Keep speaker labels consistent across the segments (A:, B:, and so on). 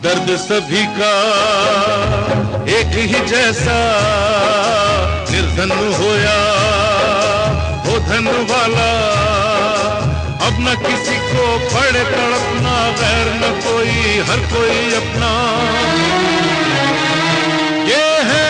A: दर्द सभी का एक ही जैसा, निर्धन होया हो धन वाला, अब न किसी को पड़े तड़पना, गैर न कोई हर कोई अपना। ये है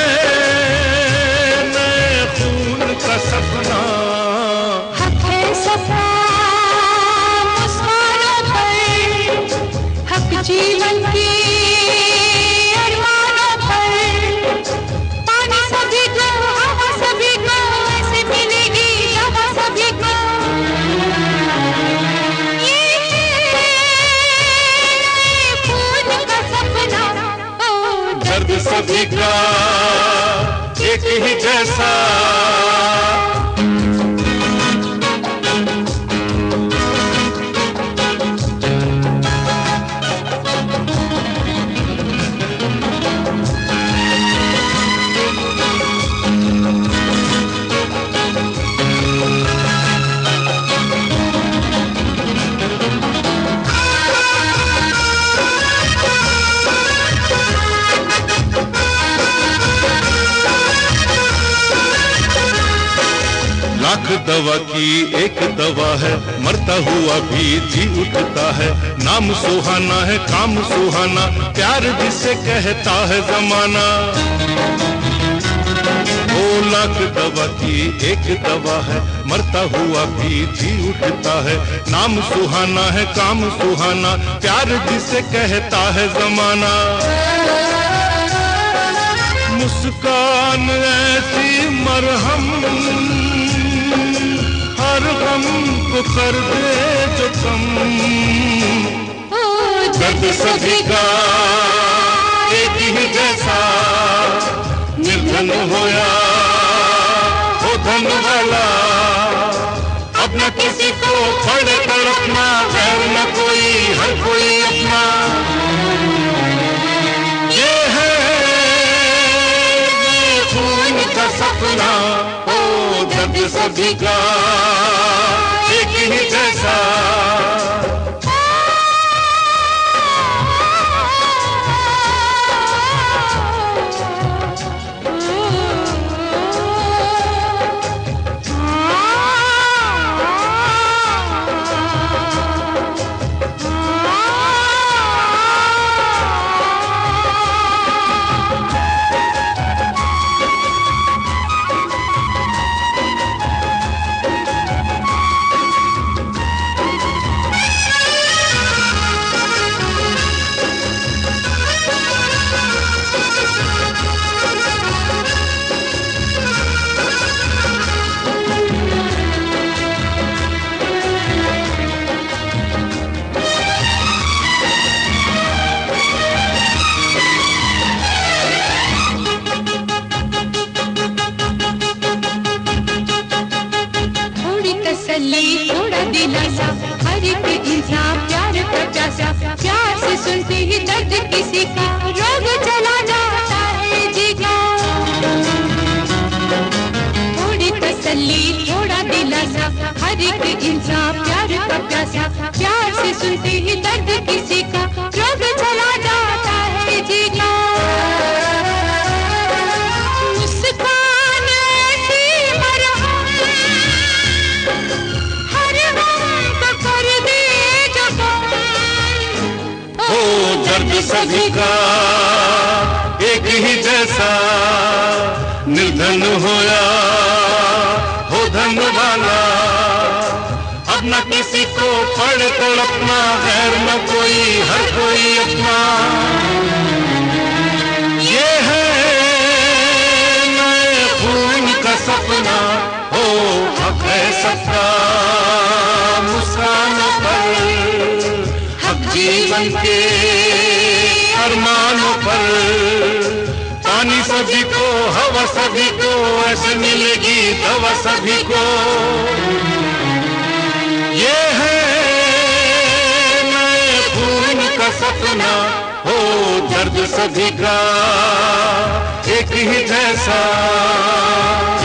A: नए खून का सपना,
B: हक है सफा मुस्कानों पर, हक जीवन की अरमानों पर। पानी सभी को, हवा सभी को, ऐसे मिलेगी हवा सभी को। ये है नए खून का सपना, ओ
A: दर्द सभी का एक ही जैसा। लाख दवा की एक दवा है, मरता हुआ भी जी उठता है। नाम सुहाना है, काम सुहाना, प्यार जिसे कहता है जमाना। ओ लाख दवा की एक दवा है, मरता हुआ भी जी उठता है। नाम सुहाना है, काम सुहाना, प्यार जिसे कहता है जमाना। मुस्कान ऐसी मरहम, हर गम को कर दे जो कम। दर्द सभी का एक ही जैसा, निर्धन होया हो धन वाला, अब न किसी को पड़े तड़पना, गैर न कोई हर कोई अपना। ये है खून का सपना, दर्द सभी का एक ही जैसा।
B: थोड़ा दिलासा, हर एक इंसान प्यार का प्यासा। प्यार से सुनते ही दर्द किसी का, रोग चला जाता है जी का। थोड़ी तसल्ली थोड़ा दिलासा, हर एक इंसान प्यार का प्यासा। प्यार से सुनते ही दर्द किसी का, रोग चला जाता है जी का।
A: दर्द सभी का एक ही जैसा, निर्धन होया हो धन वाला, अब न किसी को पड़े तड़पना, गैर न कोई हर कोई अपना। ये है नए खून का सपना, हो हक है सबका मुस्कानों पर, हक जीवन के अरमानों पर। पानी सभी को, हवा सभी को, ऐसे मिलेगी दवा सभी को। ये है नए खून का सपना, हो दर्द सभी का एक ही जैसा।